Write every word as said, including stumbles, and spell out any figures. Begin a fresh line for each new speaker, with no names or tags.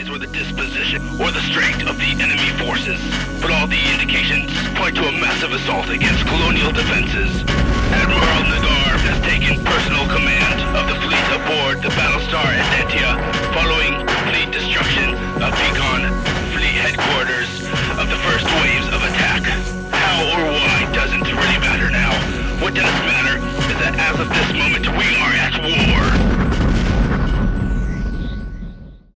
size or the disposition or the strength of the enemy forces, but all the indications point to a massive assault against colonial defenses. Admiral Nagar has taken personal command of the fleet aboard the Battlestar Adentia following